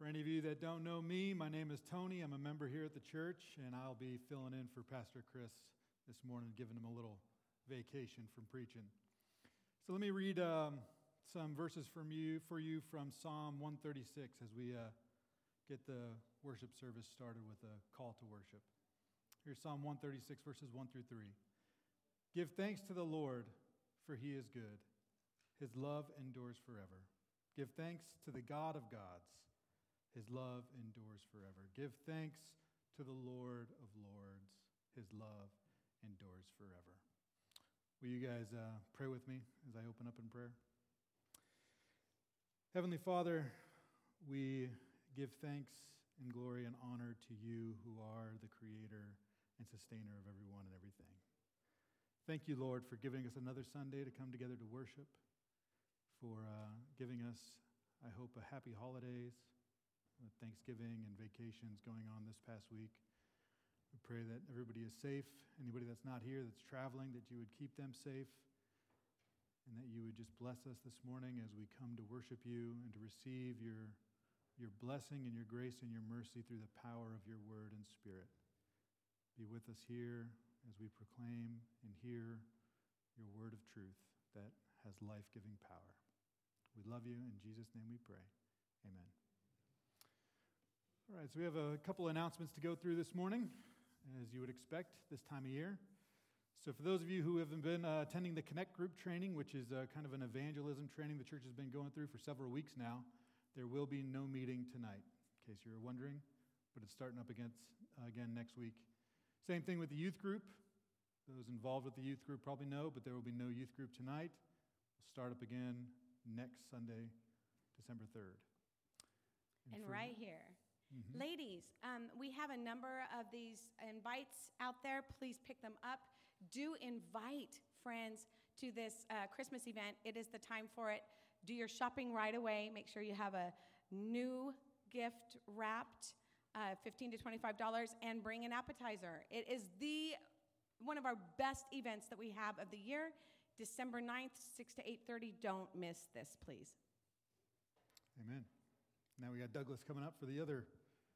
For any of you that don't know me, my name is Tony. I'm a member here at the church, and I'll be filling in for Pastor Chris this morning, giving him a little vacation from preaching. So let me read some verses for you from Psalm 136 as we get the worship service started with a call to worship. Here's Psalm 136, verses 1 through 3. Give thanks to the Lord, for he is good. His love endures forever. Give thanks to the God of gods. His love endures forever. Give thanks to the Lord of lords. His love endures forever. Will you guys pray with me as I open up in prayer? Heavenly Father, we give thanks and glory and honor to you who are the creator and sustainer of everyone and everything. Thank you, Lord, for giving us another Sunday to come together to worship, for giving us, I hope, a happy holidays, with Thanksgiving and vacations going on this past week. We pray that everybody is safe. Anybody that's not here, that's traveling, that you would keep them safe, and that you would just bless us this morning as we come to worship you and to receive your blessing and your grace and your mercy through the power of your word and spirit. Be with us here as we proclaim and hear your word of truth that has life-giving power. We love you. In Jesus' name we pray. Amen. All right, so we have a couple announcements to go through this morning, as you would expect this time of year. So for those of you who haven't been attending the Connect Group training, which is kind of an evangelism training the church has been going through for several weeks now, there will be no meeting tonight, in case you're wondering, but it's starting up again next week. Same thing with the youth group. Those involved with the youth group probably know, but there will be no youth group tonight. We'll start up again next Sunday, December 3rd. And right here. Mm-hmm. Ladies, we have a number of these invites out there. Please pick them up. Do invite friends to this Christmas event. It is the time for it. Do your shopping right away. Make sure you have a new gift wrapped, $15 to $25, and bring an appetizer. It is one of our best events that we have of the year. December 9th, 6 to 8:30. Don't miss this, please. Amen. Now we got Douglas coming up for the other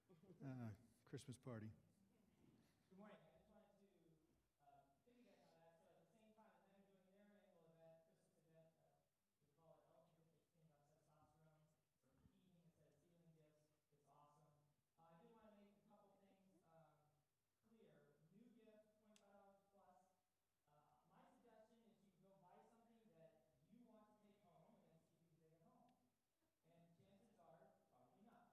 Christmas party. Good morning. I just wanted to piggyback on that. So at the same time as I'm doing their annual event, Christmas event, we call it Elton Gift Exchange on Testosterone. We're evening instead of stealing gifts. It's awesome. I do want to make a couple things clear. New gift, $25 plus. My suggestion is you can go buy something that you want to take home and then see if you can take it home. And chances are, probably not.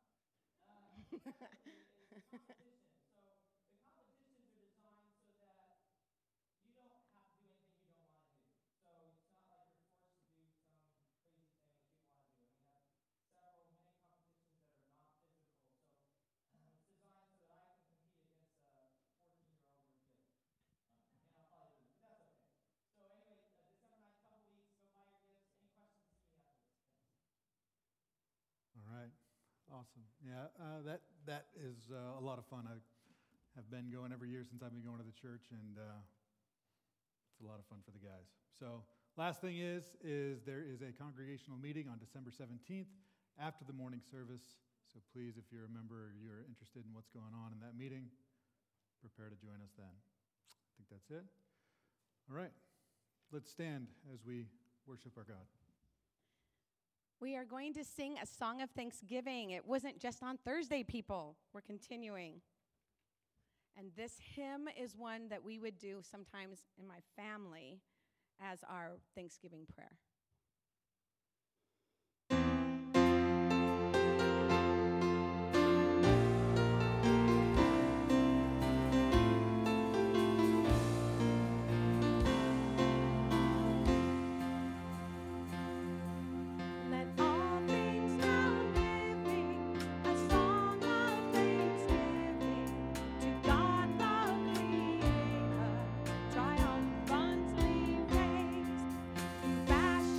Secondly, is competition. So the competitions are designed so that you don't have to do anything you don't want to do. So it's not like you're forced to do some crazy thing that you want to do. And we have many competitions that are not physical. So it's designed so that I can compete against a 14-year-old with guilt. And I'll probably lose, but that's okay. So anyway, December 9th, couple weeks, go buy your gifts. Any questions, see me afterwards. Thanks. All right. Awesome. Yeah, that is a lot of fun. I have been going every year since I've been going to the church, and it's a lot of fun for the guys. So last thing is there is a congregational meeting on December 17th after the morning service. So please, if you're a member or you're interested in what's going on in that meeting, prepare to join us then. I think that's it. All right. Let's stand as we worship our God. We are going to sing a song of thanksgiving. It wasn't just on Thursday, people. We're continuing. And this hymn is one that we would do sometimes in my family as our Thanksgiving prayer. Fashion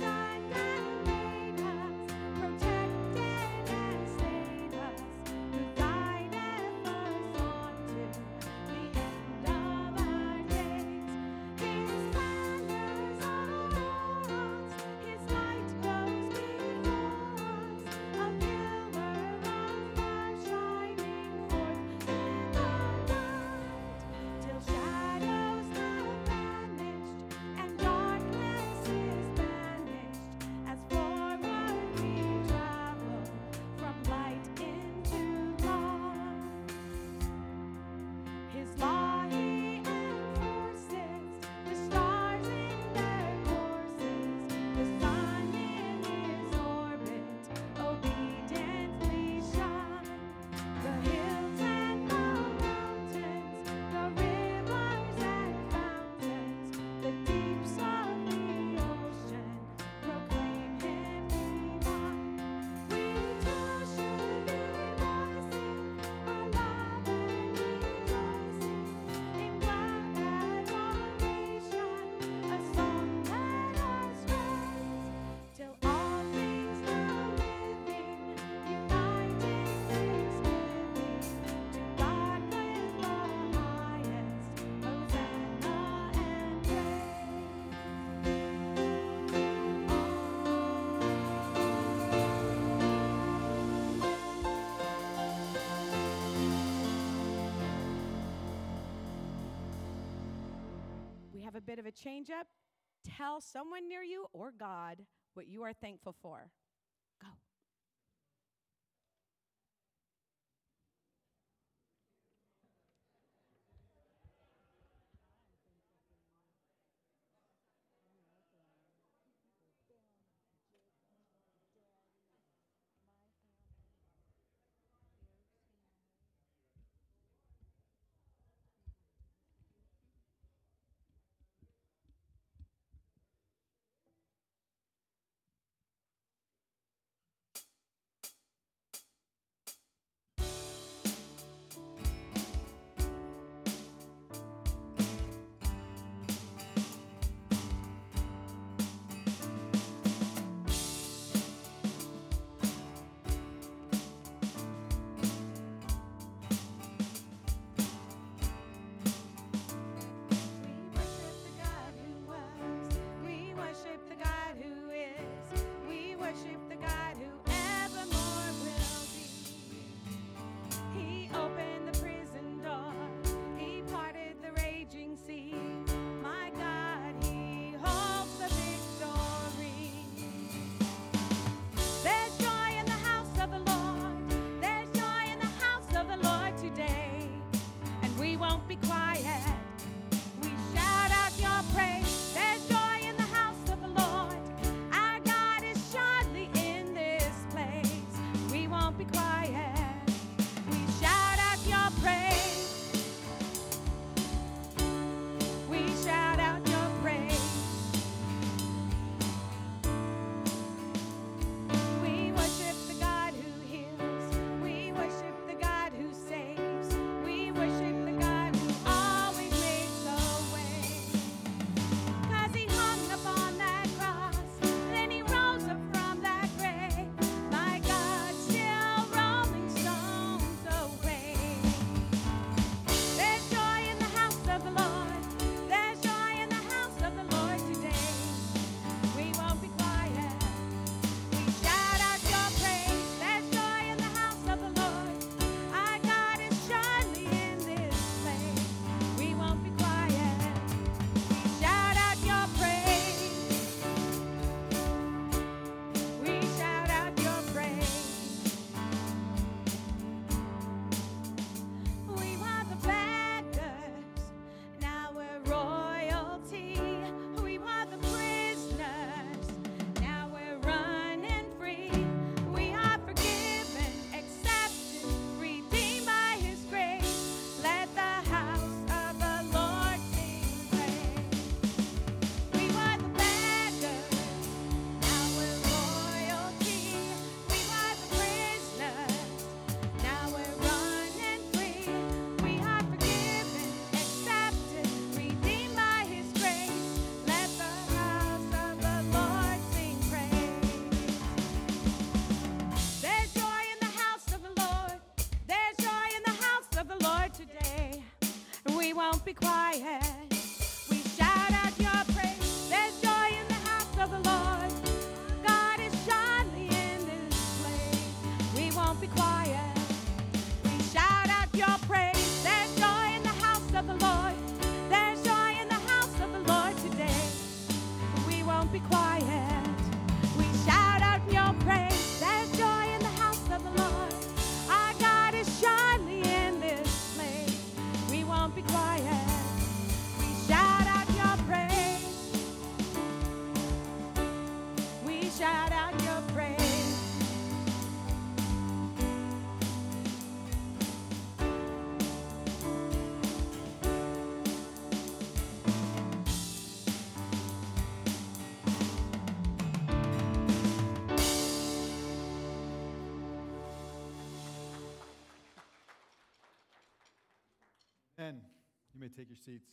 a bit of a change up, tell someone near you or God what you are thankful for. Go. Be quiet. We shout out your praise. There's joy in the house of the Lord. God is surely in this place. We won't be quiet. We shout out your praise. There's joy in the house of the Lord. There's joy in the house of the Lord today. We won't be quiet. We shout out your praise. There's joy in the house of the Lord. Our God is surely in this place. We won't be quiet. Shout out your praise. We shout out your praise. And you may take your seats.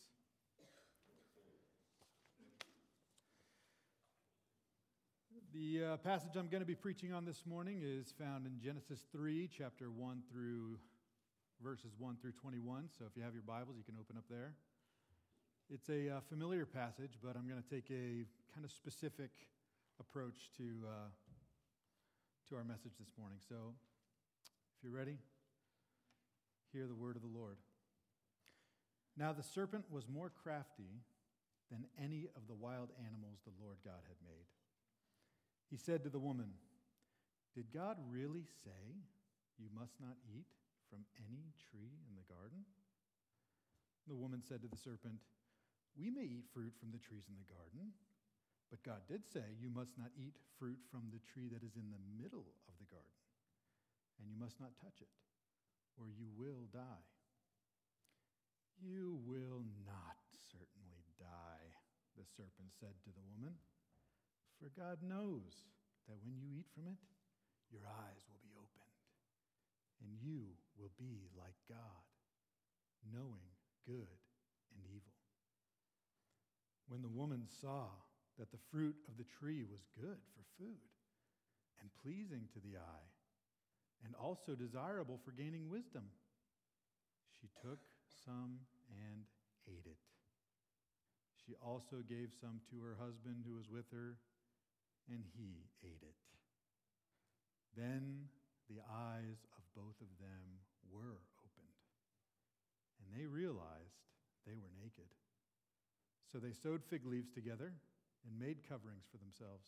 The passage I'm going to be preaching on this morning is found in Genesis 3, chapter 1 through verses 1 through 21. So if you have your Bibles, you can open up there. It's a familiar passage, but I'm going to take a kind of specific approach to our message this morning. So if you're ready, hear the word of the Lord. Now the serpent was more crafty than any of the wild animals the Lord God had made. He said to the woman, "Did God really say you must not eat from any tree in the garden?" The woman said to the serpent, "We may eat fruit from the trees in the garden, but God did say you must not eat fruit from the tree that is in the middle of the garden, and you must not touch it, or you will die." "You will not certainly die," the serpent said to the woman, "for God knows that when you eat from it, your eyes will be opened, and you will be like God, knowing good and evil." When the woman saw that the fruit of the tree was good for food and pleasing to the eye, and also desirable for gaining wisdom, she took some and ate it. She also gave some to her husband who was with her, and he ate it. Then the eyes of both of them were opened, and they realized they were naked. So they sewed fig leaves together and made coverings for themselves.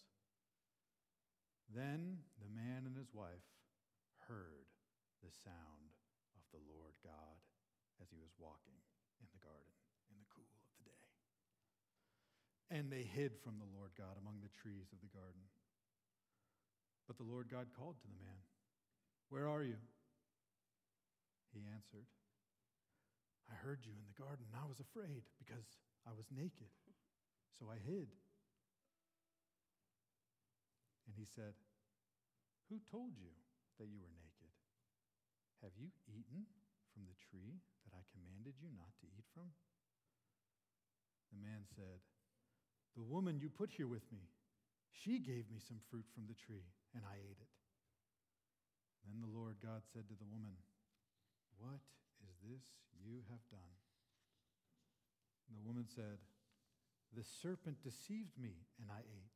Then the man and his wife heard the sound of the Lord God as he was walking in the garden in the cool of the day. And they hid from the Lord God among the trees of the garden. But the Lord God called to the man, "Where are you?" He answered, "I heard you in the garden, and I was afraid because I was naked, so I hid." And he said, "Who told you that you were naked? Have you eaten from the tree that I commanded you not to eat from?" The man said, "The woman you put here with me, she gave me some fruit from the tree, and I ate it." Then the Lord God said to the woman, "What is this you have done?" The woman said, "The serpent deceived me, and I ate."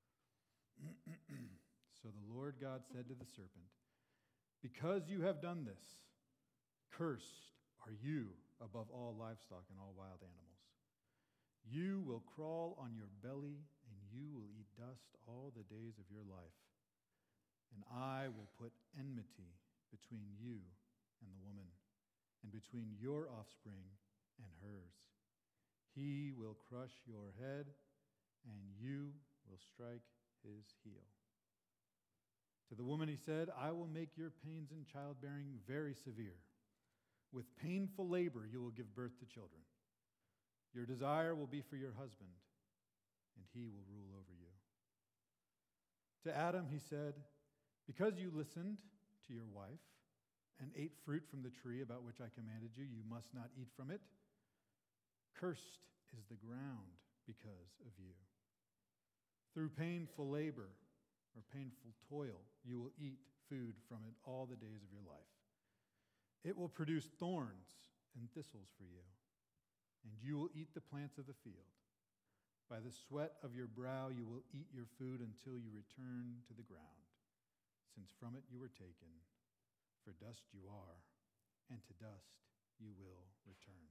So the Lord God said to the serpent, "Because you have done this, cursed are you above all livestock and all wild animals. You will crawl on your belly, and you will eat dust all the days of your life. And I will put enmity between you and the woman, and between your offspring and hers. He will crush your head, and you will strike his heel." To the woman he said, "I will make your pains in childbearing very severe. With painful labor you will give birth to children. Your desire will be for your husband, and he will rule over you." To Adam he said, "Because you listened to your wife and ate fruit from the tree about which I commanded you, you must not eat from it. Cursed is the ground because of you. Through painful labor or painful toil, you will eat food from it all the days of your life. It will produce thorns and thistles for you, and you will eat the plants of the field. By the sweat of your brow you will eat your food until you return to the ground, since from it you were taken. For dust you are, and to dust you will return."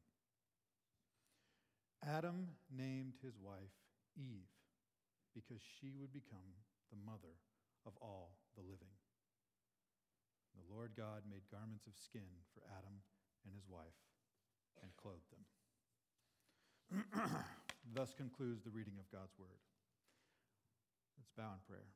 Adam named his wife Eve, because she would become the mother of all the living. The Lord God made garments of skin for Adam and his wife and clothed them. Thus concludes the reading of God's word. Let's bow in prayer.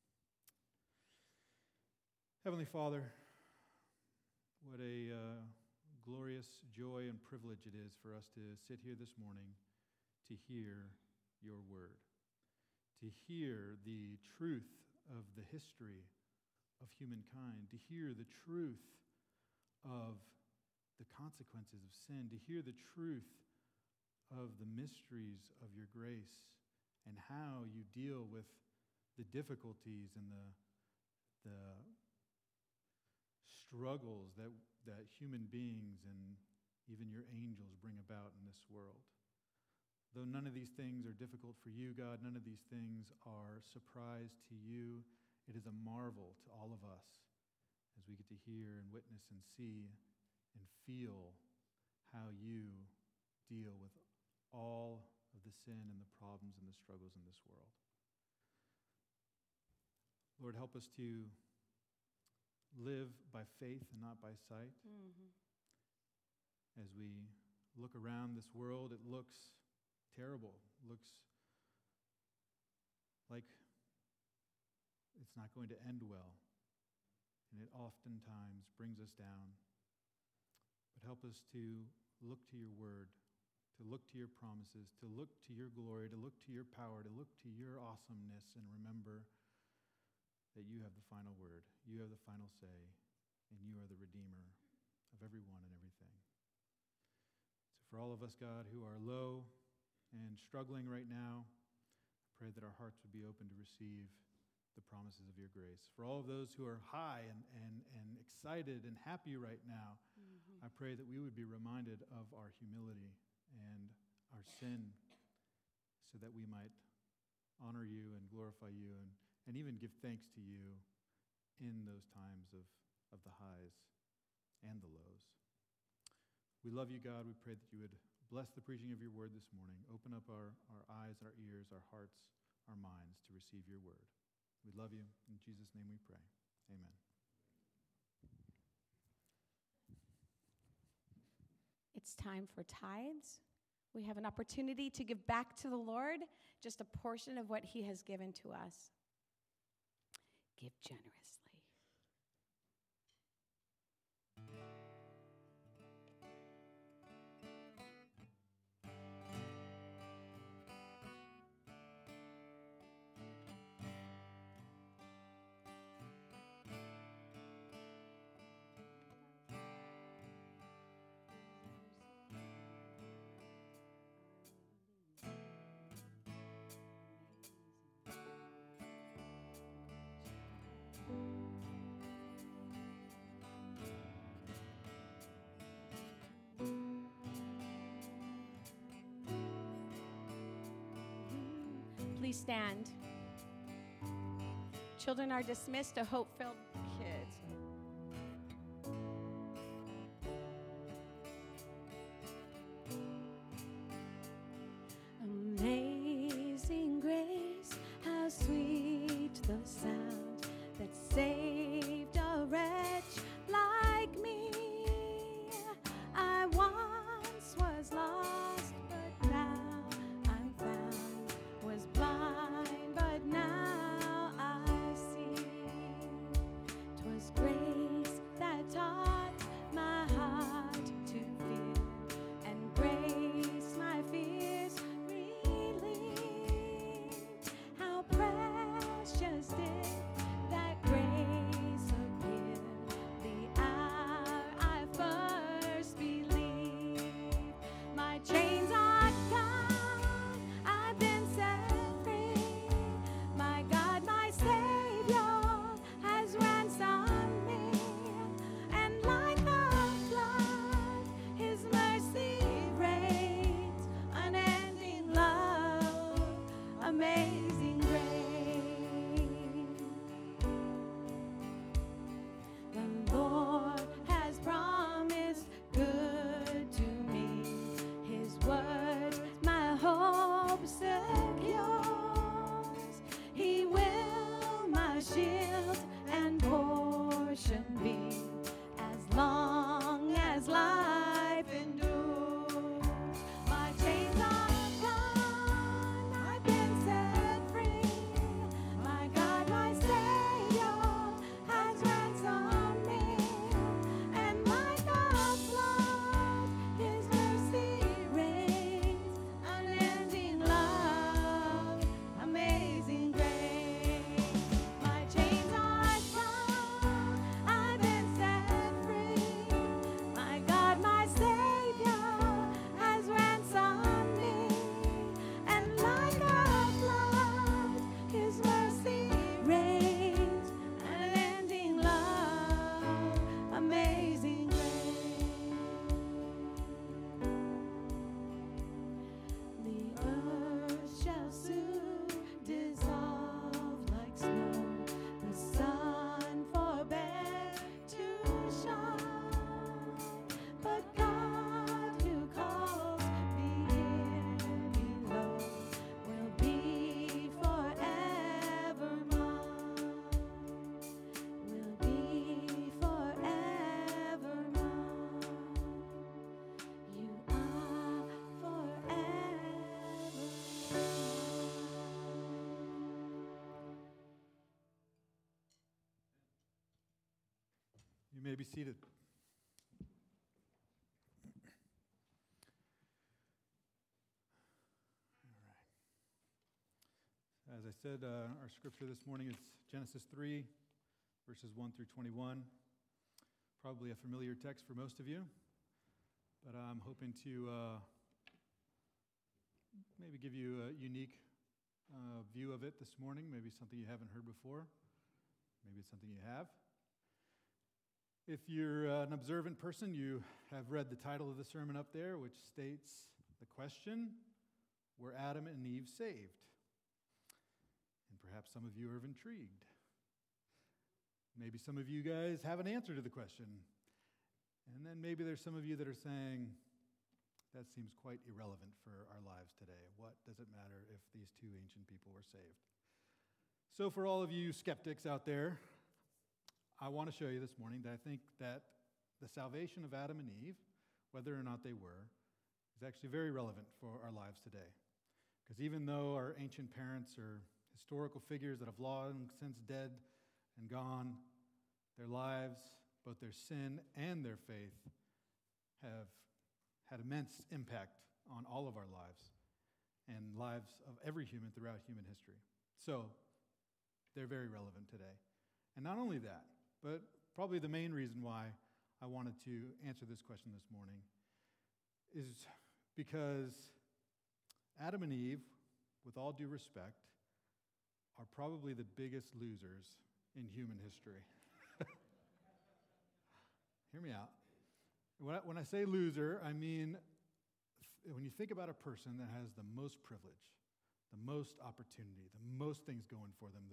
Heavenly Father, what a glorious joy and privilege it is for us to sit here this morning to hear your word, to hear the truth of the history of humankind, to hear the truth of the consequences of sin, to hear the truth of the mysteries of your grace and how you deal with the difficulties and the struggles that human beings and even your angels bring about in this world. Though none of these things are difficult for you, God, none of these things are surprise to you. It is a marvel to all of us as we get to hear and witness and see and feel how you deal with all of the sin and the problems and the struggles in this world. Lord, help us to live by faith and not by sight. Mm-hmm. As we look around this world, it looks terrible, looks like it's not going to end well, and it oftentimes brings us down. But help us to look to your word, to look to your promises, to look to your glory, to look to your power, to look to your awesomeness, and remember that you have the final word, you have the final say, and you are the Redeemer of everyone and everything. So for all of us, God, who are low and struggling right now, I pray that our hearts would be open to receive the promises of your grace. For all of those who are high and excited and happy right now, I pray that we would be reminded of our humility and our sin so that we might honor you and glorify you and even give thanks to you in those times of the highs and the lows. We love you, God. We pray that you would bless the preaching of your word this morning. Open up our eyes, our ears, our hearts, our minds to receive your word. We love you. In Jesus' name we pray. Amen. It's time for tithes. We have an opportunity to give back to the Lord just a portion of what he has given to us. Give generously. Please stand. Children are dismissed to Hope-Filled Kids. Amazing grace, how sweet the sound that saved a wretch like me. I once was lost, but now I'm found, was blind, but now I see. may be seated. All right. As I said, our scripture this morning is Genesis 3, verses 1 through 21. Probably a familiar text for most of you, but I'm hoping to maybe give you a unique view of it this morning, maybe something you haven't heard before. Maybe it's something you have. If you're an observant person, you have read the title of the sermon up there, which states the question, were Adam and Eve saved? And perhaps some of you are intrigued. Maybe some of you guys have an answer to the question. And then maybe there's some of you that are saying, that seems quite irrelevant for our lives today. What does it matter if these two ancient people were saved? So for all of you skeptics out there, I want to show you this morning that I think that the salvation of Adam and Eve, whether or not they were, is actually very relevant for our lives today. Because even though our ancient parents are historical figures that have long since dead and gone, their lives, both their sin and their faith, have had immense impact on all of our lives and lives of every human throughout human history. So, they're very relevant today. And not only that, but probably the main reason why I wanted to answer this question this morning is because Adam and Eve, with all due respect, are probably the biggest losers in human history. Hear me out. When I say loser, I mean when you think about a person that has the most privilege, the most opportunity, the most things going for them,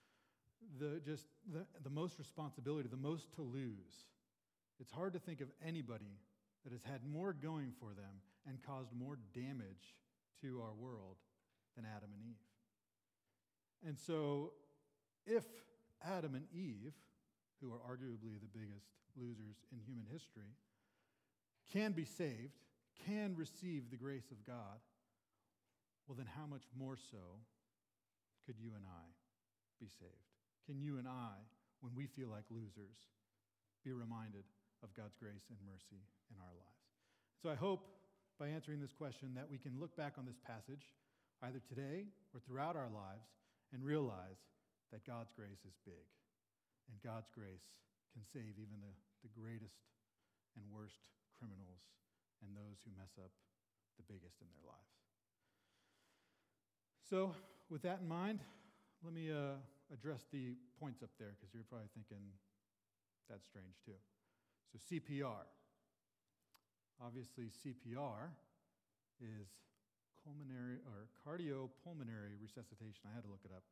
the most responsibility, the most to lose. It's hard to think of anybody that has had more going for them and caused more damage to our world than Adam and Eve. And so, if Adam and Eve, who are arguably the biggest losers in human history, can be saved, can receive the grace of God, well then how much more so could you and I be saved? Can you and I, when we feel like losers, be reminded of God's grace and mercy in our lives? So I hope by answering this question that we can look back on this passage, either today or throughout our lives, and realize that God's grace is big, and God's grace can save even the greatest and worst criminals and those who mess up the biggest in their lives. So, with that in mind, let me address the points up there, because you're probably thinking that's strange too. So CPR. Obviously, CPR is cardiopulmonary resuscitation. I had to look it up.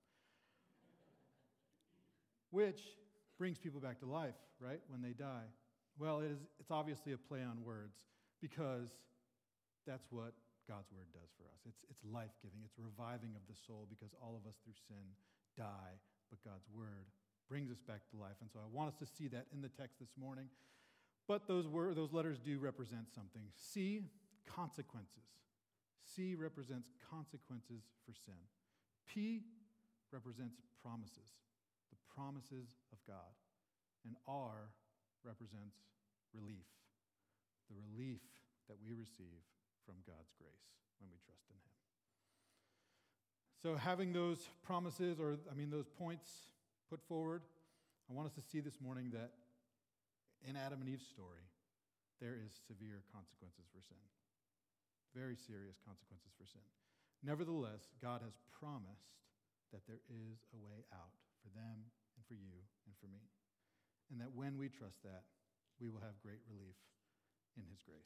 Which brings people back to life, right, when they die. Well, it's obviously a play on words, because that's what God's word does for us. It's life-giving. It's reviving of the soul, because all of us through sin die, but God's word brings us back to life. And so I want us to see that in the text this morning. But those letters do represent something. C, consequences. C represents consequences for sin. P represents promises, the promises of God. And R represents relief, the relief that we receive from God's grace when we trust in Him. So having those promises, those points put forward, I want us to see this morning that in Adam and Eve's story, there is severe consequences for sin. Very serious consequences for sin. Nevertheless, God has promised that there is a way out for them and for you and for me. And that when we trust that, we will have great relief in His grace.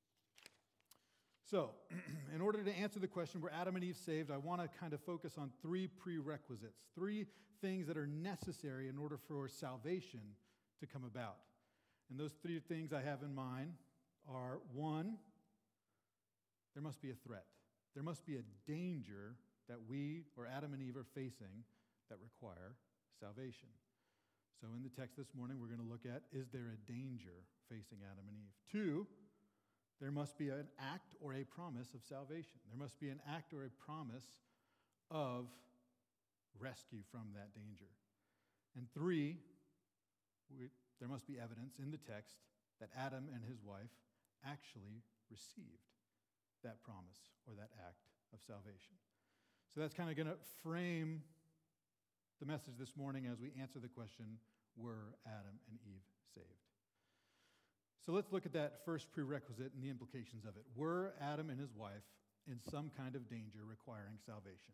So, in order to answer the question, were Adam and Eve saved, I want to kind of focus on three prerequisites, three things that are necessary in order for salvation to come about. And those three things I have in mind are, one, there must be a threat. There must be a danger that we, or Adam and Eve, are facing that require salvation. So in the text this morning, we're going to look at, is there a danger facing Adam and Eve? Two, there must be an act or a promise of salvation. There must be an act or a promise of rescue from that danger. And three, there must be evidence in the text that Adam and his wife actually received that promise or that act of salvation. So that's kind of going to frame the message this morning as we answer the question, were Adam and Eve saved? So let's look at that first prerequisite and the implications of it. Were Adam and his wife in some kind of danger requiring salvation?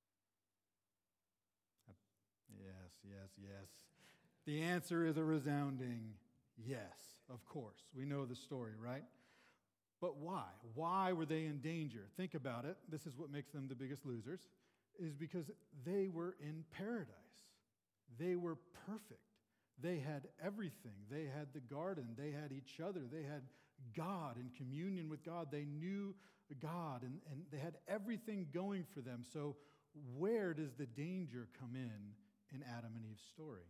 Yes, yes, yes. The answer is a resounding yes, of course. We know the story, right? But why? Why were they in danger? Think about it. This is what makes them the biggest losers, is because they were in paradise. They were perfect. They had everything. They had the garden. They had each other. They had God in communion with God. They knew God, and they had everything going for them. So where does the danger come in Adam and Eve's story?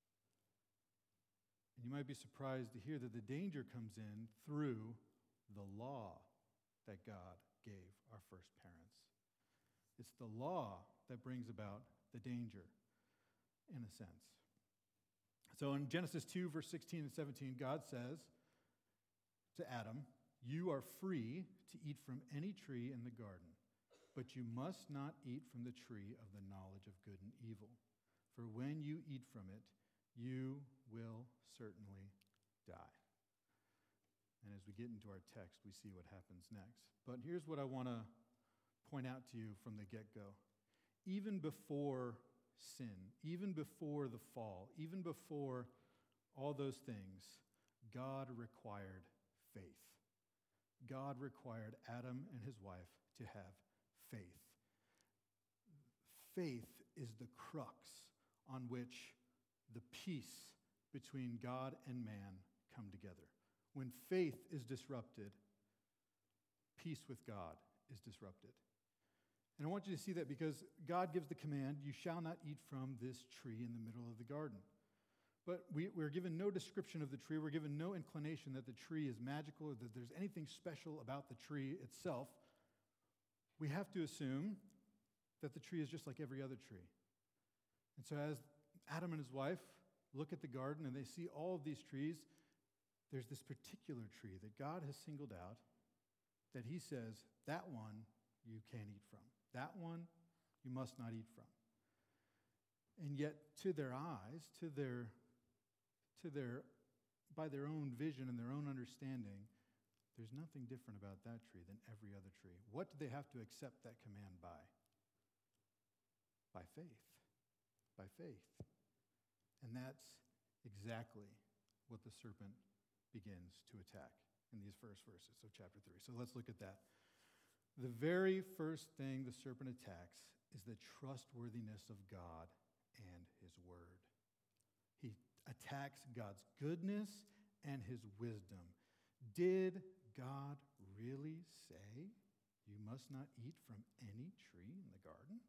And you might be surprised to hear that the danger comes in through the law that God gave our first parents. It's the law that brings about the danger, in a sense. So in Genesis 2, verse 16 and 17, God says to Adam, "You are free to eat from any tree in the garden, but you must not eat from the tree of the knowledge of good and evil. For when you eat from it, you will certainly die." And as we get into our text, we see what happens next. But here's what I want to point out to you from the get-go. Even before sin, even before the fall, even before all those things, God required faith. God required Adam and his wife to have faith. Faith is the crux on which the peace between God and man come together. When faith is disrupted, peace with God is disrupted. And I want you to see that because God gives the command, "You shall not eat from this tree in the middle of the garden." But we're given no description of the tree. We're given no inclination that the tree is magical or that there's anything special about the tree itself. We have to assume that the tree is just like every other tree. And so as Adam and his wife look at the garden and they see all of these trees, there's this particular tree that God has singled out that he says, that one you can't eat from. That one you must not eat from. And yet, to their eyes, by their own vision and their own understanding, there's nothing different about that tree than every other tree. What do they have to accept that command by? By faith. By faith. And that's exactly what the serpent begins to attack in these first verses of chapter 3. So let's look at that. The very first thing the serpent attacks is the trustworthiness of God and his word. He attacks God's goodness and his wisdom. Did God really say you must not eat from any tree in the garden?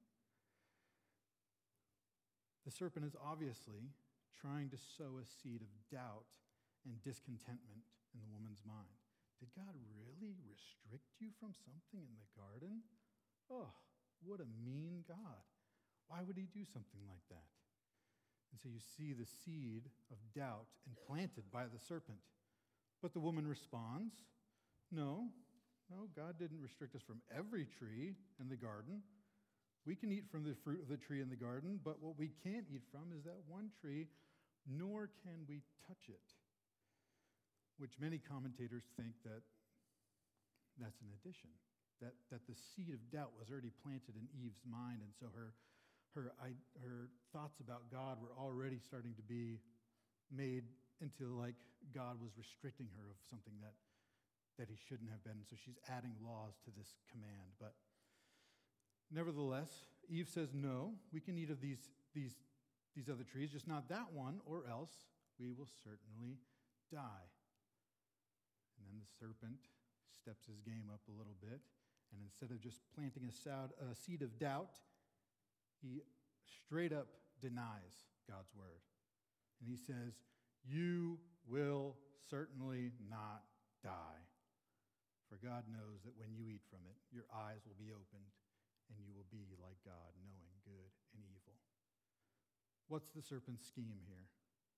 The serpent is obviously trying to sow a seed of doubt and discontentment in the woman's mind. Did God really restrict you from something in the garden? Oh, what a mean God. Why would he do something like that? And so you see the seed of doubt implanted by the serpent. But the woman responds, no, God didn't restrict us from every tree in the garden. We can eat from the fruit of the tree in the garden, but what we can't eat from is that one tree, nor can we touch it. Which many commentators think that that's an addition, that the seed of doubt was already planted in Eve's mind, and so her thoughts about God were already starting to be made into like God was restricting her of something that he shouldn't have been. So she's adding laws to this command. But nevertheless, Eve says, no, we can eat of these other trees, just not that one, or else we will certainly die. And then the serpent steps his game up a little bit, and instead of just planting a seed of doubt, he straight up denies God's word. And he says, you will certainly not die. For God knows that when you eat from it, your eyes will be opened, and you will be like God, knowing good and evil. What's the serpent's scheme here?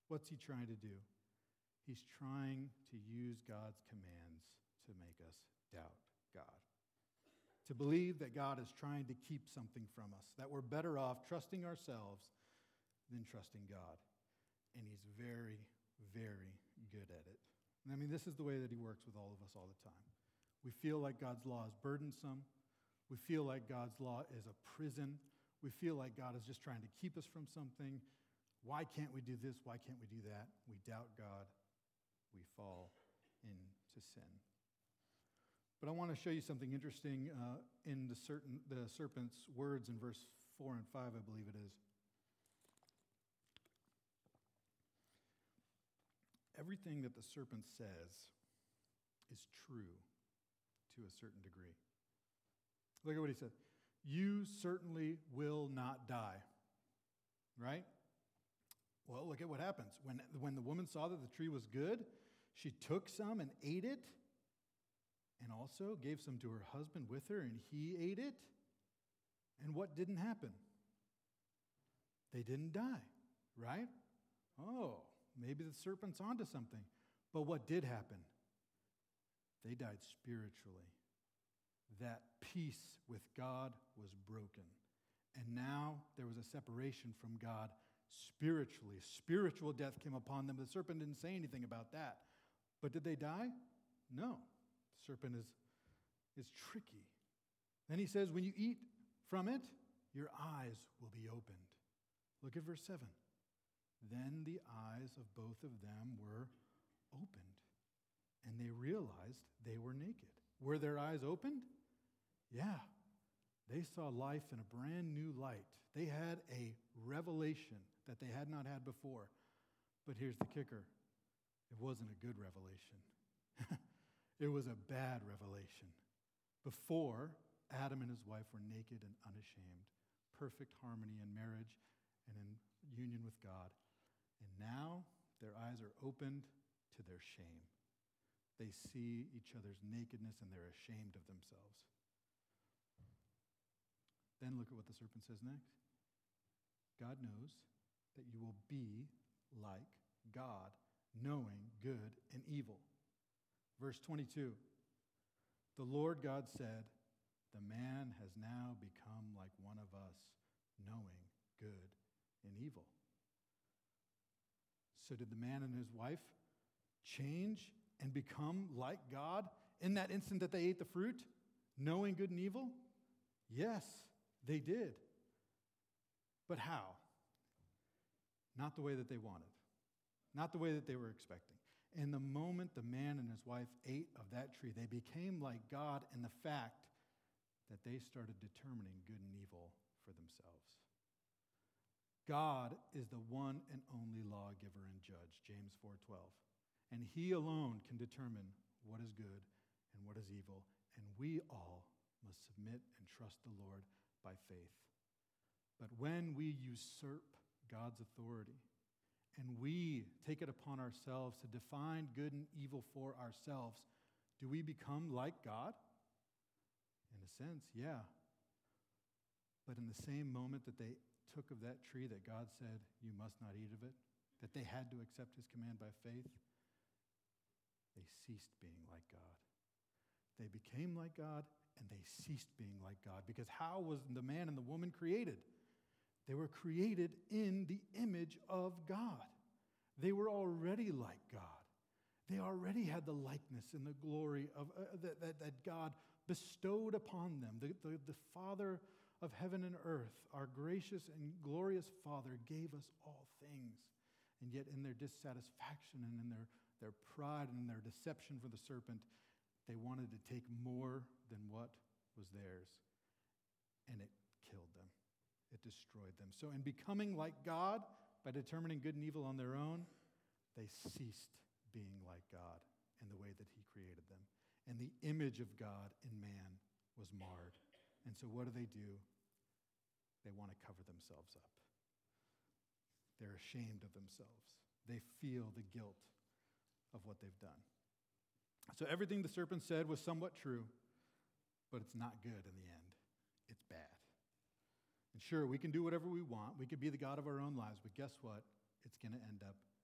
What's he trying to do? He's trying to use God's commands to make us doubt God. To believe that God is trying to keep something from us, that we're better off trusting ourselves than trusting God. And he's very, very good at it. And I mean, this is the way that he works with all of us all the time. We feel like God's law is burdensome. We feel like God's law is a prison. We feel like God is just trying to keep us from something. Why can't we do this? Why can't we do that? We doubt God. We fall into sin. But I want to show you something interesting in the serpent's words in verse 4 and 5, I believe it is. Everything that the serpent says is true to a certain degree. Look at what he said. You certainly will not die. Right? Well, look at what happens. When the woman saw that the tree was good, she took some and ate it, and also gave some to her husband with her, and he ate it. And what didn't happen? They didn't die, right? Oh, maybe the serpent's onto something. But what did happen? They died spiritually. That peace with God was broken. And now there was a separation from God spiritually. Spiritual death came upon them. The serpent didn't say anything about that. But did they die? No. The serpent is tricky. Then he says, when you eat from it, your eyes will be opened. Look at verse 7. Then the eyes of both of them were opened, and they realized they were naked. Were their eyes opened? Yeah. They saw life in a brand new light. They had a revelation that they had not had before. But here's the kicker. It wasn't a good revelation. It was a bad revelation. Before, Adam and his wife were naked and unashamed, perfect harmony in marriage and in union with God. And now their eyes are opened to their shame. They see each other's nakedness and they're ashamed of themselves. Then look at what the serpent says next. God knows that you will be like God, knowing good and evil. Verse 22, the Lord God said, the man has now become like one of us, knowing good and evil. So did the man and his wife change and become like God in that instant that they ate the fruit, knowing good and evil? Yes, they did. But how? Not the way that they wanted. Not the way that they were expecting. And the moment the man and his wife ate of that tree, they became like God in the fact that they started determining good and evil for themselves. God is the one and only lawgiver and judge, James 4:12. And he alone can determine what is good and what is evil. And we all must submit and trust the Lord by faith. But when we usurp God's authority and we take it upon ourselves to define good and evil for ourselves, do we become like God? In a sense, yeah. But in the same moment that they took of that tree that God said, you must not eat of it, that they had to accept his command by faith, they ceased being like God. They became like God, and they ceased being like God. Because how was the man and the woman created? They were created in the image of God. They were already like God. They already had the likeness and the glory of that God bestowed upon them. The Father of heaven and earth, our gracious and glorious Father, gave us all things. And yet in their dissatisfaction and in their pride and their deception for the serpent, they wanted to take more than what was theirs. And it killed them. It destroyed them. So in becoming like God, by determining good and evil on their own, they ceased being like God in the way that he created them. And the image of God in man was marred. And so what do? They want to cover themselves up. They're ashamed of themselves. They feel the guilt of what they've done. So everything the serpent said was somewhat true, but it's not good in the end. It's bad. And sure, we can do whatever we want. We could be the God of our own lives, but guess what? It's going to end up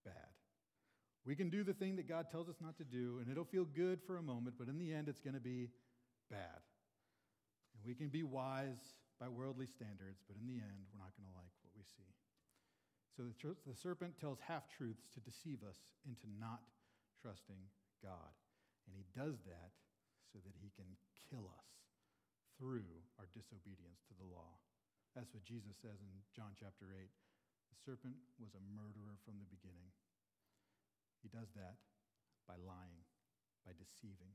bad. We can do the thing that God tells us not to do, and it'll feel good for a moment, but in the end, it's going to be bad. And we can be wise by worldly standards, but in the end, we're not going to like what we see. So the serpent tells half-truths to deceive us into not trusting God. And he does that so that he can kill us through our disobedience to the law. That's what Jesus says in John chapter 8. The serpent was a murderer from the beginning. He does that by lying, by deceiving.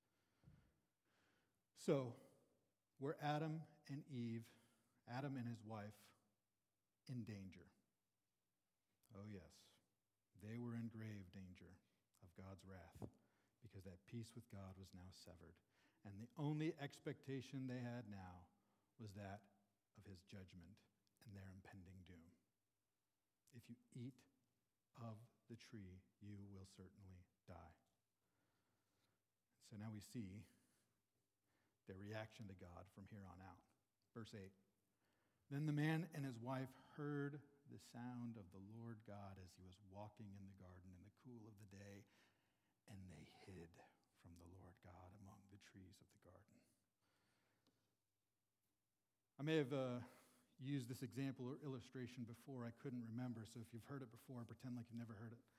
So, were Adam and Eve, Adam and his wife, in danger? Oh, yes. They were in grave danger of God's wrath because that peace with God was now severed. And the only expectation they had now was that of his judgment and their impending doom. If you eat of the tree, you will certainly die. So now we see their reaction to God from here on out. Verse 8. Then the man and his wife heard the sound of the Lord God as he was walking in the garden in the cool of the day, and they hid from the Lord God among the trees of the garden. I may have used this example or illustration before. I couldn't remember, so if you've heard it before, pretend like you've never heard it.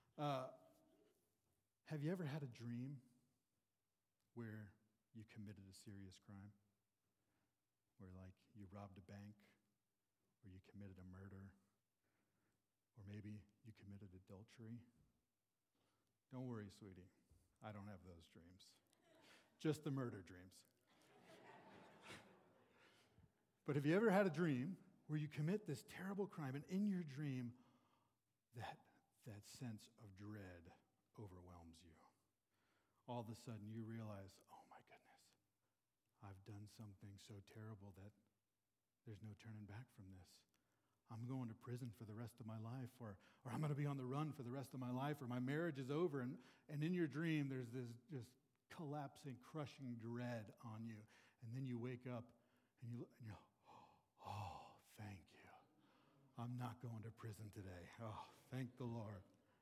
Have you ever had a dream where you committed a serious crime? Where, like, you robbed a bank, or you committed a murder, or maybe you committed adultery? Don't worry, sweetie. I don't have those dreams. Just the murder dreams. But have you ever had a dream where you commit this terrible crime, and in your dream, that sense of dread overwhelms you? All of a sudden, you realize, oh my goodness, I've done something so terrible that there's no turning back from this. I'm going to prison for the rest of my life, or I'm going to be on the run for the rest of my life, or my marriage is over. And in your dream, there's this just collapsing, crushing dread on you. And then you wake up and you go, oh, thank you. I'm not going to prison today. Oh, thank the Lord.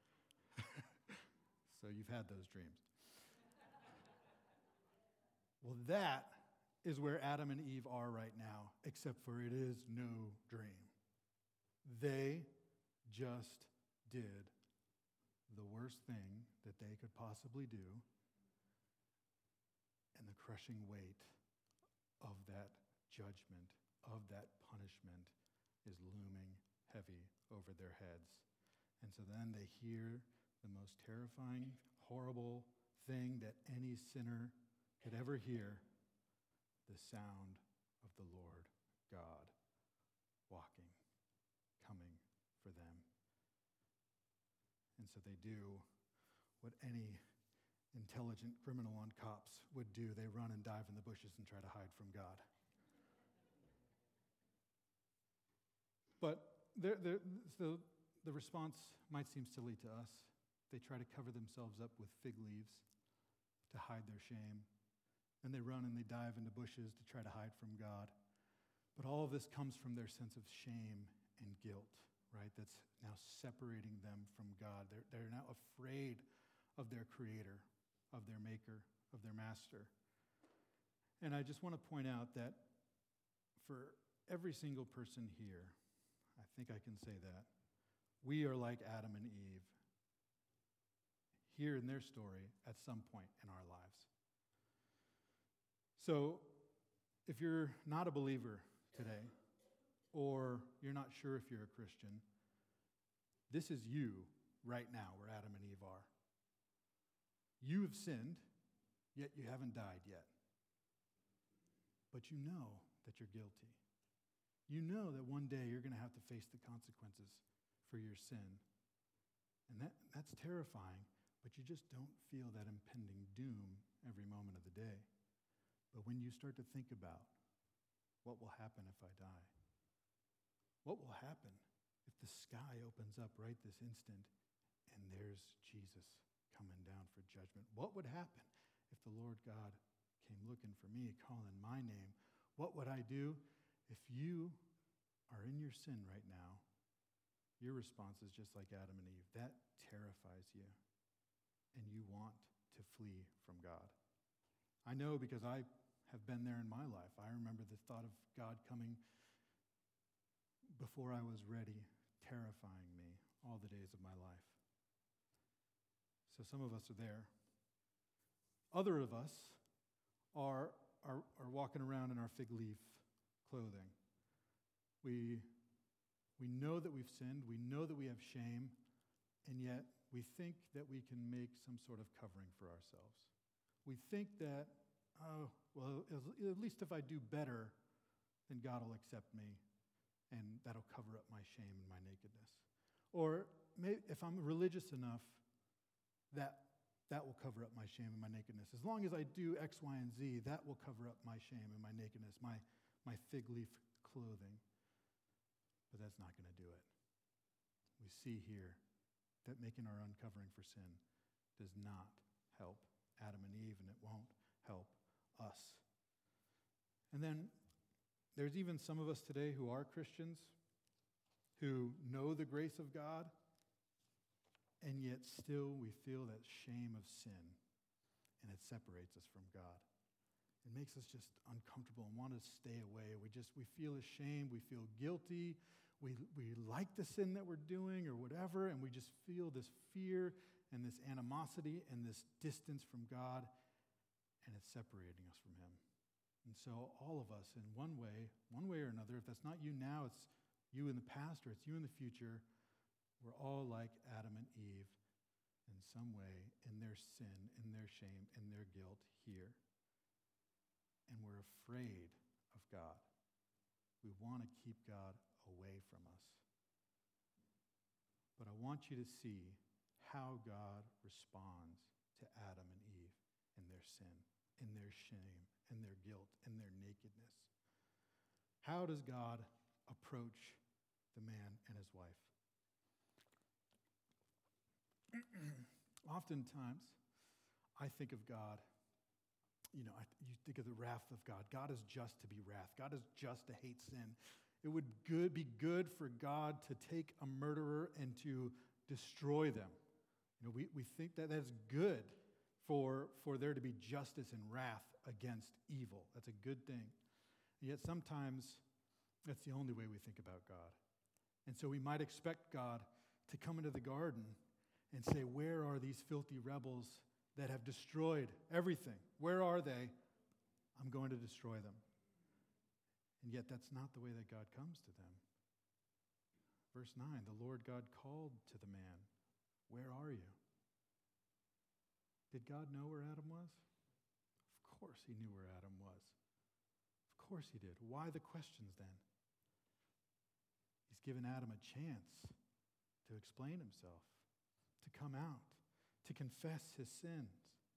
So you've had those dreams. Well, that is where Adam and Eve are right now, except for it is no dream. They just did the worst thing that they could possibly do, and the crushing weight of that judgment, of that punishment, is looming heavy over their heads. And so then they hear the most terrifying, horrible thing that any sinner could ever hear, the sound of the Lord God walking, coming for them. And so they do what any intelligent criminal on cops would do. They run and dive in the bushes and try to hide from God. But the response might seem silly to us. They try to cover themselves up with fig leaves to hide their shame. And they run and they dive into bushes to try to hide from God. But all of this comes from their sense of shame and guilt, right? That's now separating them from God. They're now afraid of their Creator, of their Maker, of their Master. And I just want to point out that for every single person here, I think I can say that, we are like Adam and Eve here in their story at some point in our lives. So if you're not a believer today, or you're not sure if you're a Christian, this is you right now where Adam and Eve are. You have sinned, yet you haven't died yet. But you know that you're guilty. You know that one day you're going to have to face the consequences for your sin. And that's terrifying, but you just don't feel that impending doom every moment of the day. But when you start to think about what will happen if I die, what will happen if the sky opens up right this instant and there's Jesus coming down for judgment? What would happen if the Lord God came looking for me, calling my name? What would I do if you are in your sin right now your response is just like Adam and Eve. That terrifies you, and you want to flee from God. I know because I have been there in my life. I remember the thought of God coming before I was ready, terrifying me all the days of my life. So some of us are there. Other of us are walking around in our fig leaf clothing. We know that we've sinned. We know that we have shame. And yet we think that we can make some sort of covering for ourselves. We think that, at least if I do better, then God will accept me, and that'll cover up my shame and my nakedness. Or maybe if I'm religious enough, that will cover up my shame and my nakedness. As long as I do X, Y, and Z, that will cover up my shame and my nakedness, my fig leaf clothing. But that's not going to do it. We see here that making our own covering for sin does not help Adam and Eve, and it won't help us. And then there's even some of us today who are Christians, who know the grace of God, and yet still we feel that shame of sin, and it separates us from God. It makes us just uncomfortable and want to stay away. We feel ashamed, we feel guilty, we like the sin that we're doing or whatever, and we just feel this fear and this animosity and this distance from God, and it's separating us from Him. And so all of us, in one way or another, if that's not you now, it's you in the past or it's you in the future, we're all like Adam and Eve in some way, in their sin, in their shame, in their guilt here. And we're afraid of God. We want to keep God away from us. But I want you to see how God responds to Adam and Eve in their sin, in their shame, in their guilt, in their nakedness. How does God approach the man and his wife? Oftentimes, I think of God, you think of the wrath of God. God is just to be wrath. God is just to hate sin. It would be good for God to take a murderer and to destroy them. We think that that's good for there to be justice and wrath against evil. That's a good thing. And yet sometimes that's the only way we think about God. And so we might expect God to come into the garden and say, where are these filthy rebels that have destroyed everything? Where are they? I'm going to destroy them. And yet that's not the way that God comes to them. Verse 9, the Lord God called to the man, where are you? Did God know where Adam was? Of course He knew where Adam was. Of course He did. Why the questions then? He's given Adam a chance to explain himself, to come out, to confess his sins.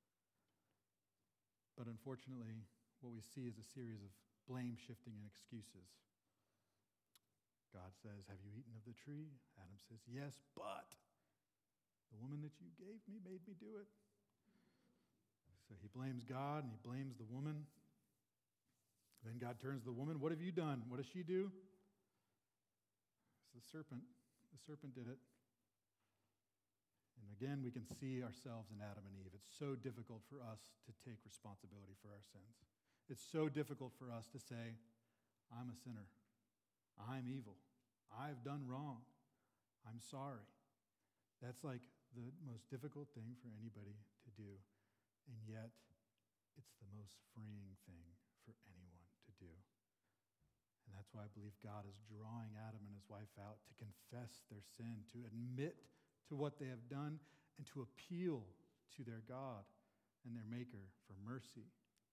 But unfortunately, what we see is a series of blame shifting and excuses. God says, have you eaten of the tree? Adam says, yes, but the woman that you gave me made me do it. So he blames God and he blames the woman. Then God turns to the woman. What have you done? What does she do? It's the serpent. The serpent did it. And again, we can see ourselves in Adam and Eve. It's so difficult for us to take responsibility for our sins. It's so difficult for us to say, I'm a sinner. I'm evil. I've done wrong. I'm sorry. That's like the most difficult thing for anybody to do. And yet, it's the most freeing thing for anyone to do. And that's why I believe God is drawing Adam and his wife out to confess their sin, to admit to what they have done, and to appeal to their God and their Maker for mercy.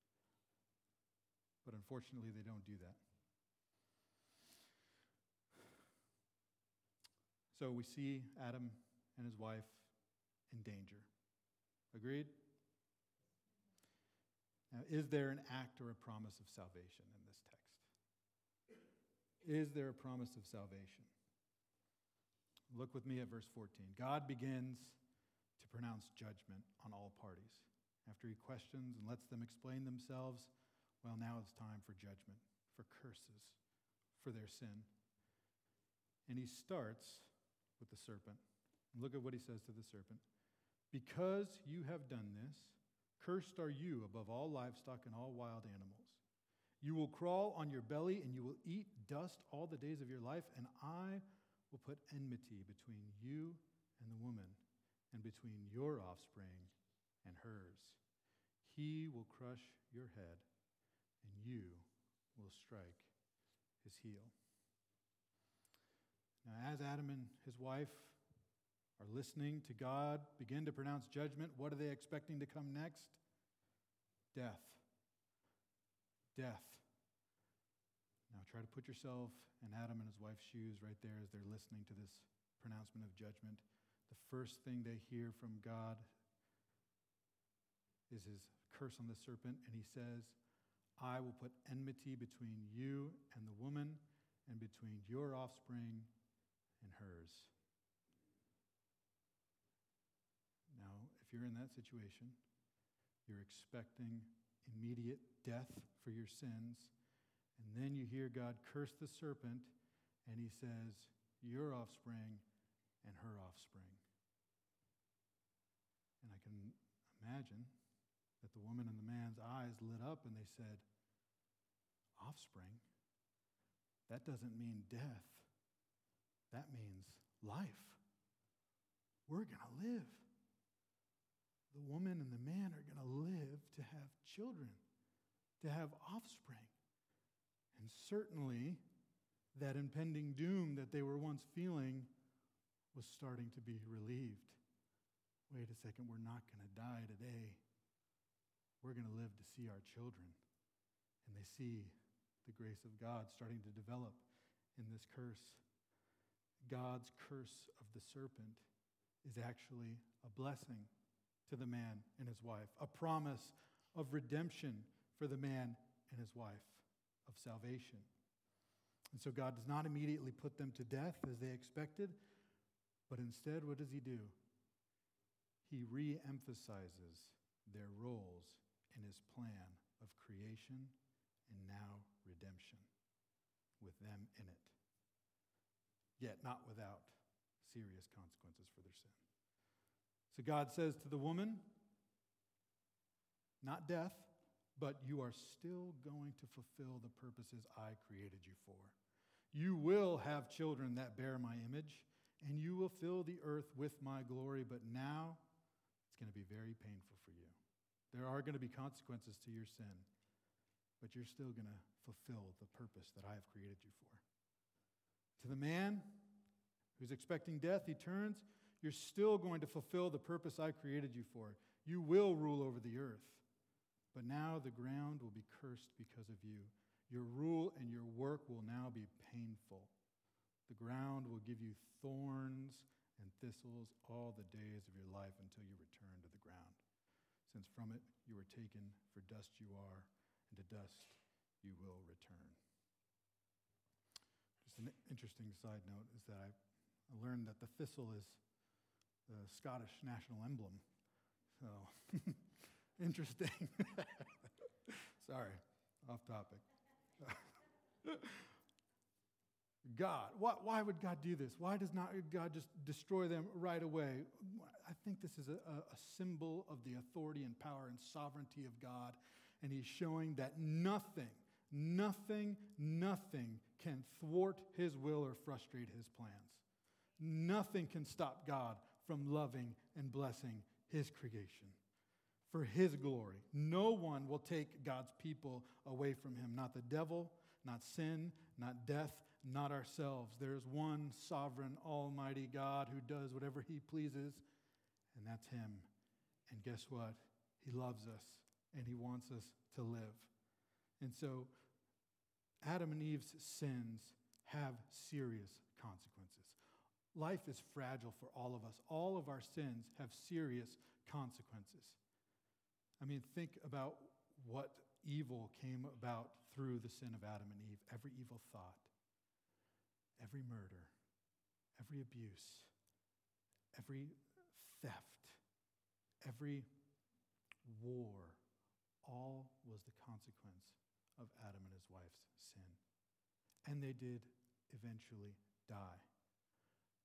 But unfortunately, they don't do that. So we see Adam and his wife in danger. Agreed? Now, is there an act or a promise of salvation in this text? Is there a promise of salvation? Look with me at verse 14. God begins to pronounce judgment on all parties. After he questions and lets them explain themselves, well, now it's time for judgment, for curses, for their sin. And he starts with the serpent. Look at what he says to the serpent. Because you have done this, cursed are you above all livestock and all wild animals. You will crawl on your belly and you will eat dust all the days of your life, and I will put enmity between you and the woman, and between your offspring and hers. He will crush your head, and you will strike his heel. Now, as Adam and his wife are listening to God begin to pronounce judgment, what are they expecting to come next? Death. Death. Now, try to put yourself in Adam and his wife's shoes right there as they're listening to this pronouncement of judgment. The first thing they hear from God is his curse on the serpent, and he says, I will put enmity between you and the woman, and between your offspring and hers. Now, if you're in that situation, you're expecting immediate death for your sins, and then you hear God curse the serpent, and he says, your offspring and her offspring. And I can imagine that the woman and the man's eyes lit up and they said, offspring? That doesn't mean death. That means life. We're going to live. The woman and the man are going to live to have children, to have offspring. And certainly, that impending doom that they were once feeling was starting to be relieved. Wait a second, we're not going to die today. We're going to live to see our children. And they see the grace of God starting to develop in this curse. God's curse of the serpent is actually a blessing to the man and his wife, a promise of redemption for the man and his wife, of salvation. And so God does not immediately put them to death as they expected, but instead, what does he do? He re-emphasizes their roles in his plan of creation and now redemption, with them in it, yet not without serious consequences for their sin. So God says to the woman, not death, but you are still going to fulfill the purposes I created you for. You will have children that bear my image, and you will fill the earth with my glory, but now it's going to be very painful for you. There are going to be consequences to your sin, but you're still going to fulfill the purpose that I have created you for. To the man who's expecting death, he turns, you're still going to fulfill the purpose I created you for. You will rule over the earth, but now the ground will be cursed because of you. Your rule and your work will now be painful. The ground will give you thorns and thistles all the days of your life until you return to the ground, since from it you were taken, for dust you are, and to dust you will return. Just an interesting side note is that I learned that the thistle is the Scottish national emblem. So, interesting. Sorry, off topic. God, why would God do this? Why does not God just destroy them right away? I think this is a symbol of the authority and power and sovereignty of God, and he's showing that nothing can thwart his will or frustrate his plans. Nothing can stop God from loving and blessing his creation for his glory. No one will take God's people away from him, not the devil, not sin, not death, not ourselves. There's one sovereign, almighty God who does whatever he pleases, and that's him. And guess what? He loves us, and he wants us to live. And so Adam and Eve's sins have serious consequences. Life is fragile for all of us. All of our sins have serious consequences. I mean, think about what evil came about through the sin of Adam and Eve. Every evil thought, every murder, every abuse, every theft, every war, all was the consequence of Adam and his wife's sin. And they did eventually die.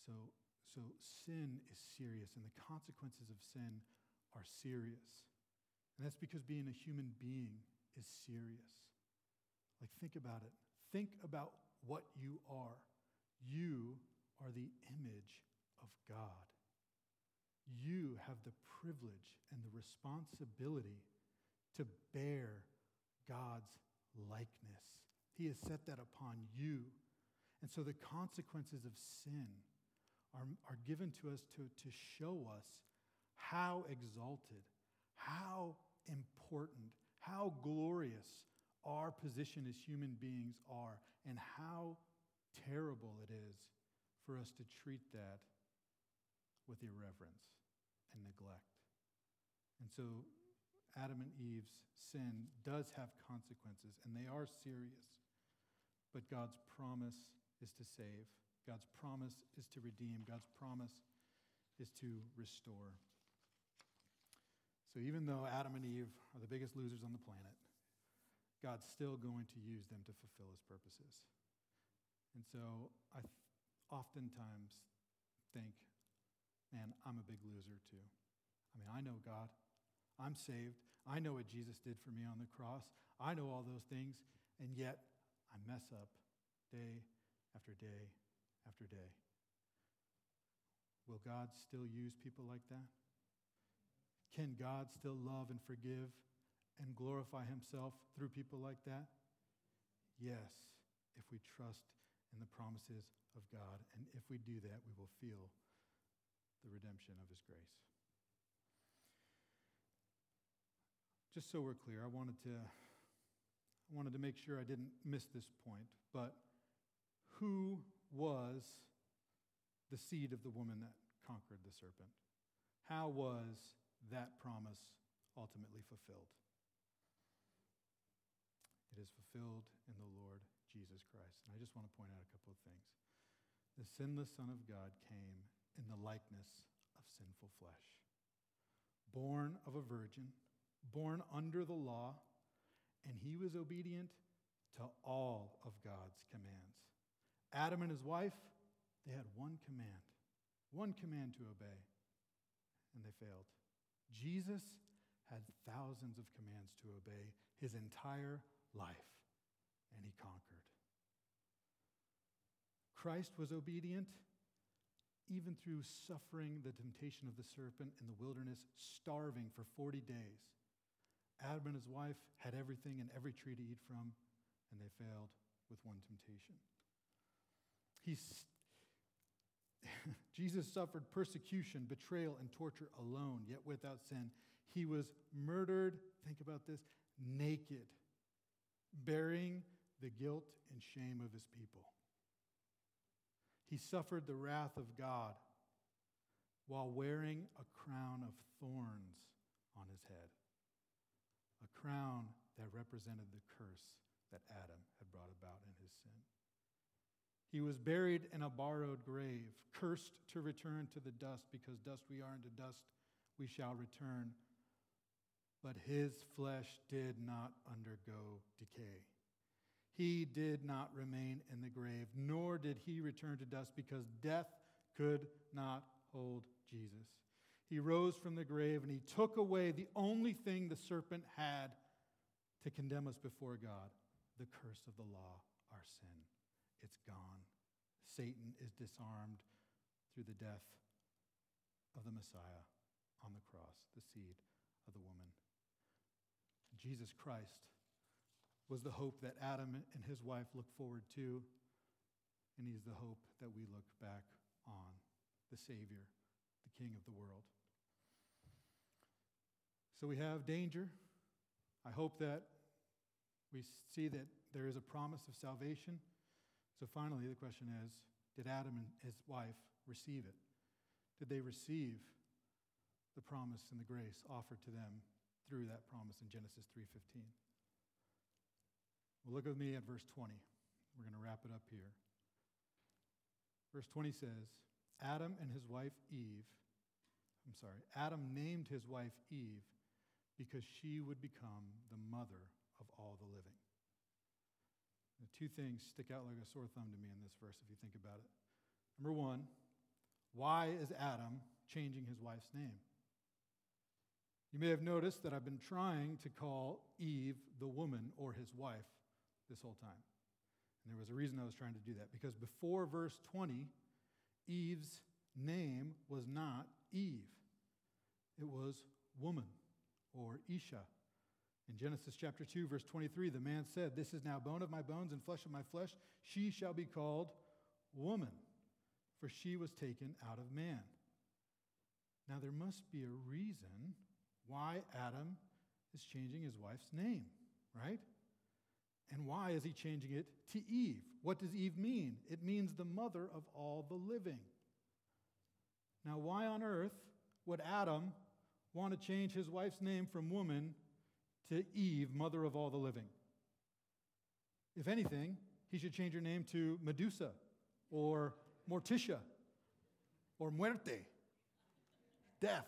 So sin is serious, and the consequences of sin are serious. And that's because being a human being is serious. Like, think about it. Think about what you are. You are the image of God. You have the privilege and the responsibility to bear God's likeness. He has set that upon you. And so the consequences of sin are given to us to show us how exalted, how important, how glorious our position as human beings are, and how terrible it is for us to treat that with irreverence and neglect. And so Adam and Eve's sin does have consequences, and they are serious. But God's promise is to save. God's promise is to redeem. God's promise is to restore. So even though Adam and Eve are the biggest losers on the planet, God's still going to use them to fulfill his purposes. And so I oftentimes think, man, I'm a big loser too. I mean, I know God. I'm saved. I know what Jesus did for me on the cross. I know all those things, and yet I mess up day after day after day. Will God still use people like that? Can God still love and forgive and glorify himself through people like that? Yes, if we trust in the promises of God. And if we do that, we will feel the redemption of his grace. Just so we're clear, I wanted to make sure I didn't miss this point, but who was the seed of the woman that conquered the serpent? How was that promise ultimately fulfilled? It is fulfilled in the Lord Jesus Christ. And I just want to point out a couple of things. The sinless Son of God came in the likeness of sinful flesh, born of a virgin, born under the law, and he was obedient to all of God's commands. Adam and his wife, they had one command to obey, and they failed. Jesus had thousands of commands to obey his entire life, and he conquered. Christ was obedient even through suffering the temptation of the serpent in the wilderness, starving for 40 days. Adam and his wife had everything and every tree to eat from, and they failed with one temptation. Jesus suffered persecution, betrayal, and torture alone, yet without sin. He was murdered, think about this, naked, bearing the guilt and shame of his people. He suffered the wrath of God while wearing a crown of thorns on his head, a crown that represented the curse that Adam had brought about in his sin. He was buried in a borrowed grave, cursed to return to the dust, because dust we are, and to dust we shall return. But his flesh did not undergo decay. He did not remain in the grave, nor did he return to dust, because death could not hold Jesus. He rose from the grave, and he took away the only thing the serpent had to condemn us before God, the curse of the law, our sin. It's gone. Satan is disarmed through the death of the Messiah on the cross, the seed of the woman. Jesus Christ was the hope that Adam and his wife looked forward to, and he's the hope that we look back on, the Savior, the King of the world. So we have danger. I hope that we see that there is a promise of salvation. So finally, the question is, did Adam and his wife receive it? Did they receive the promise and the grace offered to them through that promise in Genesis 3:15? Well, look with me at verse 20. We're going to wrap it up here. Verse 20 says, Adam named his wife Eve because she would become the mother of all the living. The two things stick out like a sore thumb to me in this verse if you think about it. Number one, Why is Adam changing his wife's name? You may have noticed that I've been trying to call Eve the woman or his wife this whole time. And there was a reason I was trying to do that, because before verse 20, Eve's name was not Eve. It was woman or Isha. In Genesis chapter 2, verse 23, the man said, "This is now bone of my bones and flesh of my flesh. She shall be called woman, for she was taken out of man." Now there must be a reason why Adam is changing his wife's name, right? And why is he changing it to Eve? What does Eve mean? It means the mother of all the living. Now, why on earth would Adam want to change his wife's name from woman to Eve, mother of all the living? If anything, he should change her name to Medusa or Morticia or Muerte, death.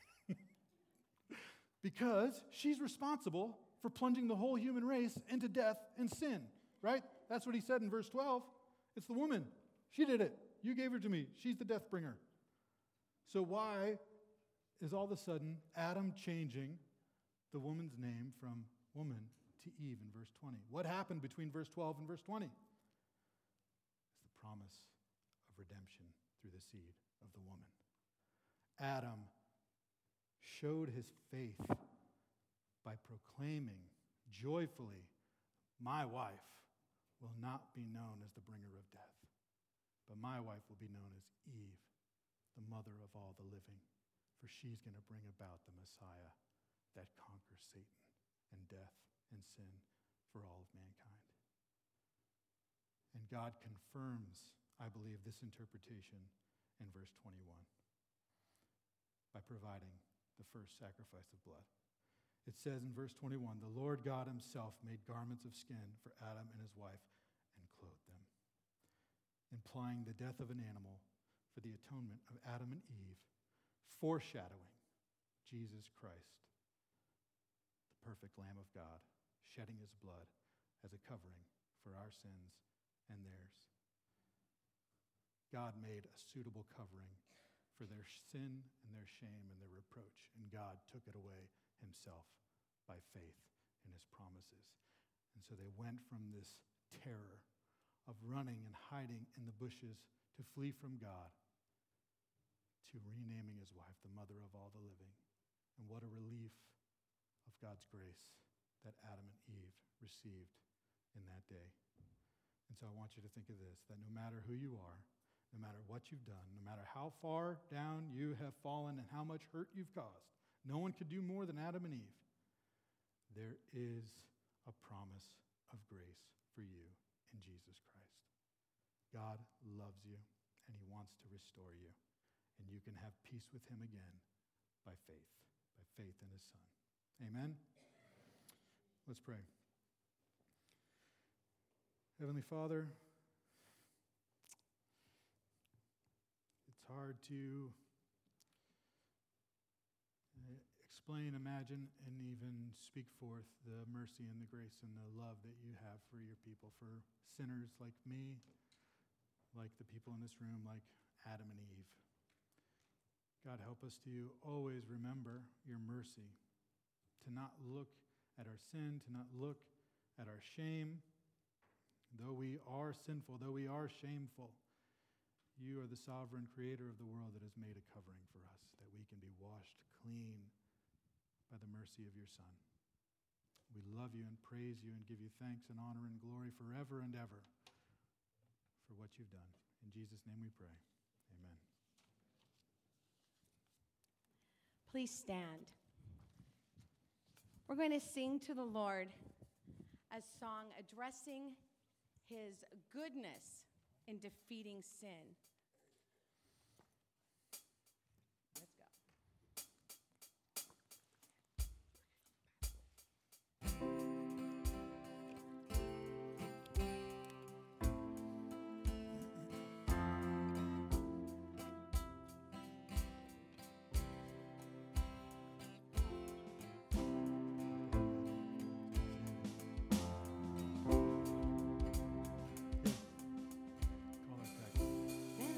Because she's responsible for plunging the whole human race into death and sin, right? That's what he said in verse 12. It's the woman. She did it. You gave her to me. She's the death bringer. So why is all of a sudden Adam changing the woman's name from woman to Eve in verse 20? What happened between verse 12 and verse 20? It's the promise of redemption through the seed of the woman. Adam showed his faith by proclaiming joyfully, "My wife will not be known as the bringer of death, but my wife will be known as Eve, the mother of all the living, for she's going to bring about the Messiah that conquers Satan and death and sin for all of mankind." And God confirms, I believe, this interpretation in verse 21 by providing the first sacrifice of blood. It says in verse 21, "The Lord God himself made garments of skin for Adam and his wife and clothed them," implying the death of an animal for the atonement of Adam and Eve, foreshadowing Jesus Christ, the perfect Lamb of God, shedding his blood as a covering for our sins and theirs. God made a suitable covering for their sin and their shame and their reproach, and God took it away himself by faith in his promises. And so they went from this terror of running and hiding in the bushes to flee from God to renaming his wife the mother of all the living. And what a relief of God's grace that Adam and Eve received in that day. And so I want you to think of this, that no matter who you are, no matter what you've done, no matter how far down you have fallen and how much hurt you've caused, no one could do more than Adam and Eve. There is a promise of grace for you in Jesus Christ. God loves you, and he wants to restore you. And you can have peace with him again by faith in his Son. Amen? Let's pray. Heavenly Father, it's hard to explain, imagine, and even speak forth the mercy and the grace and the love that you have for your people, for sinners like me, like the people in this room, like Adam and Eve. God, help us to always remember your mercy, to not look at our sin, to not look at our shame. Though we are sinful, though we are shameful, you are the sovereign creator of the world that has made a covering for us, that we can be washed clean by the mercy of your Son. We love you and praise you and give you thanks and honor and glory forever and ever for what you've done. In Jesus' name we pray. Amen. Please stand. We're going to sing to the Lord a song addressing his goodness in defeating sin. Let's go. Call us back.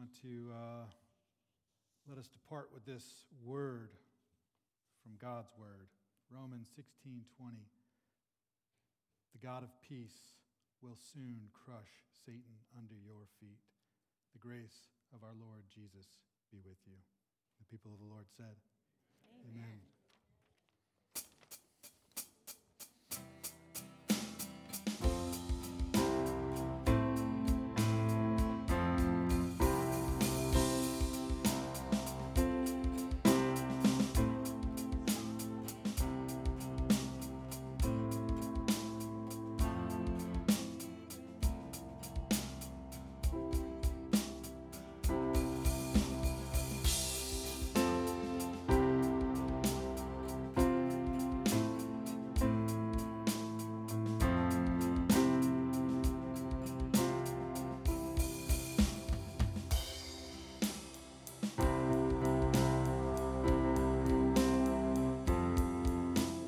want to let us depart with this word from God's word. Romans 16:20. The God of peace will soon crush Satan under your feet. The grace of our Lord Jesus be with you. The people of the Lord said, Amen. Amen.